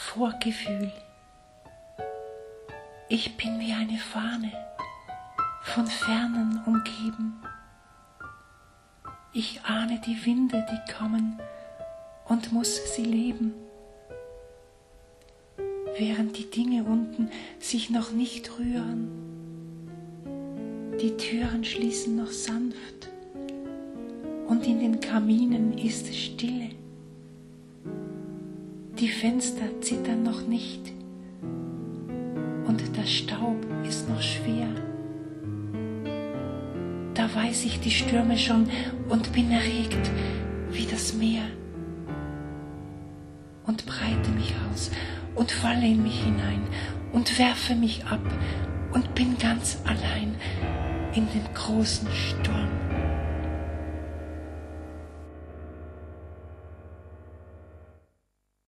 Vorgefühl. Ich bin wie eine Fahne, von Fernen umgeben. Ich ahne die Winde, die kommen, und muss sie leben. Während die Dinge unten sich noch nicht rühren, die Türen schließen noch sanft und in den Kaminen ist Stille. Die Fenster zittern noch nicht und der Staub ist noch schwer. Da weiß ich die Stürme schon und bin erregt wie das Meer und breite mich aus und falle in mich hinein und werfe mich ab und bin ganz allein in dem großen Sturm.